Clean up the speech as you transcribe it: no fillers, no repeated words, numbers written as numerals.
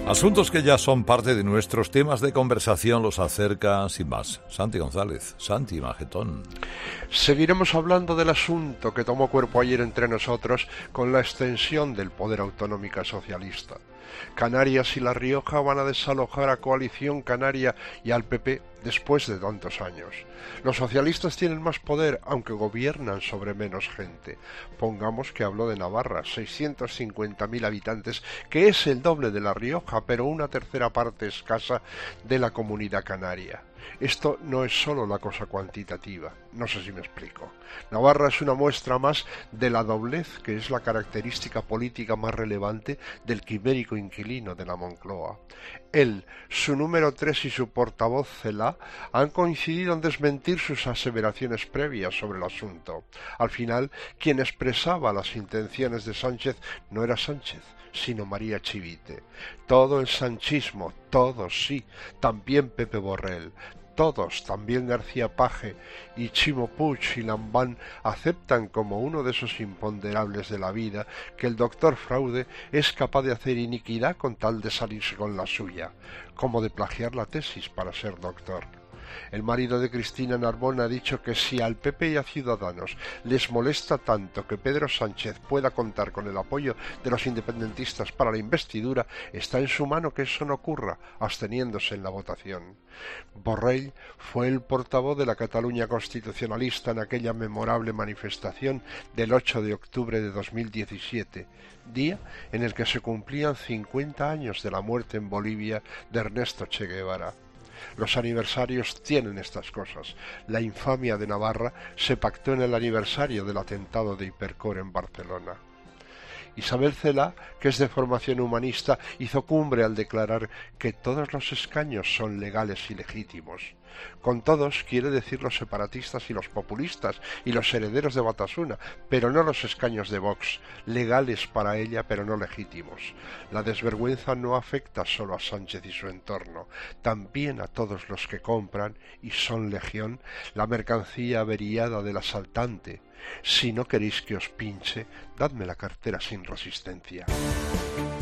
Asuntos que ya son parte de nuestros temas de conversación los acerca sin más. Santi González, Santi Majetón. Seguiremos hablando del asunto que tomó cuerpo ayer entre nosotros con la extensión del poder autonómico socialista. Canarias y La Rioja van a desalojar a Coalición Canaria y al PP después de tantos años. Los socialistas tienen más poder, aunque gobiernan sobre menos gente. Pongamos que hablo de Navarra, 650.000 habitantes, que es el doble de La Rioja, pero una tercera parte escasa de la Comunidad Canaria. Esto no es solo la cosa cuantitativa, no sé si me explico. Navarra es una muestra más de la doblez que es la característica política más relevante del quimérico inquilino de la Moncloa. Él, su número 3 y su portavoz Celaá han coincidido en desmentir sus aseveraciones previas sobre el asunto. Al final, quien expresaba las intenciones de Sánchez no era Sánchez, sino María Chivite. Todo el sanchismo, todos sí, también Pepe Borrell, todos, también García Page y Chimo Puig y Lambán, aceptan como uno de esos imponderables de la vida que el doctor Fraude es capaz de hacer iniquidad con tal de salirse con la suya, como de plagiar la tesis para ser doctor. El marido de Cristina Narbona ha dicho que si al PP y a Ciudadanos les molesta tanto que Pedro Sánchez pueda contar con el apoyo de los independentistas para la investidura, está en su mano que eso no ocurra, absteniéndose en la votación. Borrell fue el portavoz de la Cataluña constitucionalista en aquella memorable manifestación del 8 de octubre de 2017, día en el que se cumplían 50 años de la muerte en Bolivia de Ernesto Che Guevara. Los aniversarios tienen estas cosas. La infamia de Navarra se pactó en el aniversario del atentado de Hipercor en Barcelona. Isabel Celaá, que es de formación humanista, hizo cumbre al declarar que todos los escaños son legales y legítimos. Con todos quiere decir los separatistas y los populistas y los herederos de Batasuna, pero no los escaños de Vox, legales para ella pero no legítimos. La desvergüenza no afecta solo a Sánchez y su entorno, también a todos los que compran, y son legión, la mercancía averiada del asaltante. Si no queréis que os pinche, dadme la cartera sin resistencia.